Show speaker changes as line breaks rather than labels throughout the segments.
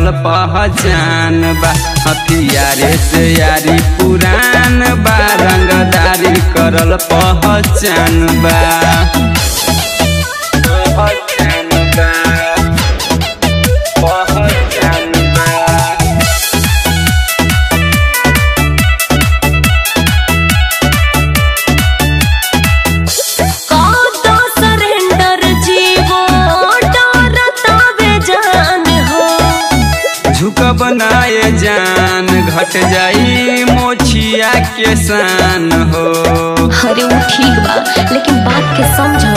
करल पहचान बा। हथियारे से यारी पुरान बा, रंगदारी करल पहचान बा। बनाए जान घट जाई मोछिया के शान हो।
अरे वो ठीक बा, लेकिन बात के समझो।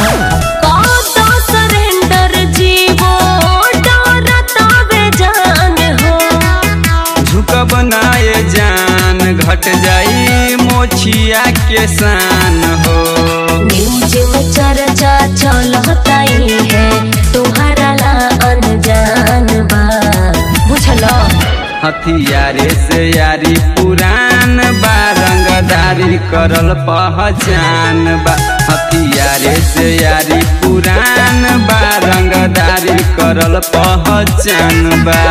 सरेंडर जीवो डरतावे जान हो।
झुक बनाए जान घट जाई मोछिया के शान हो।
न्यूज में चर्चा चलता ही है, तुम्हारा ला अनजान बा, बुझलो।
हथियारे से यारी पुरान बा, रंगदारी करल पहचान बा। हथियारे से यारी पुरान बा, रंगदारी करल पहचान बा।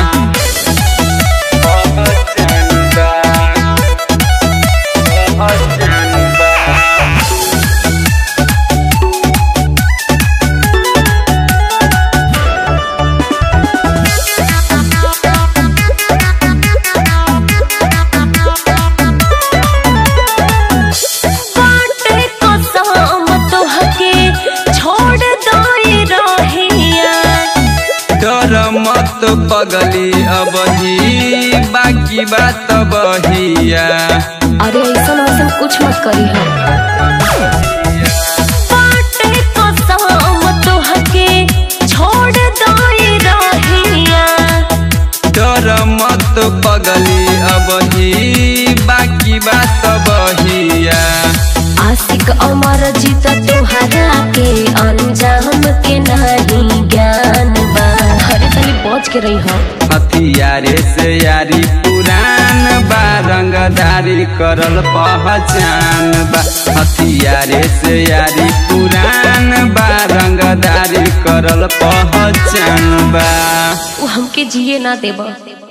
मत पगली अबही बाकी बात बहिया।
अरे ऐसा वैसा कुछ मत करी है।
डर मत पगली अबही बाकी बात बहिया।
आशिक अमर जीत तोहरा के अंजाम के नहीं ज्ञान बा, बच के रही हो।
हथियारे से यारी पुरान बा, रंगदारी करल पहचान बा। हथियारे से यारी पुरान बा, रंगदारी करल पहचान बा।
वो हमके जिए ना देबा।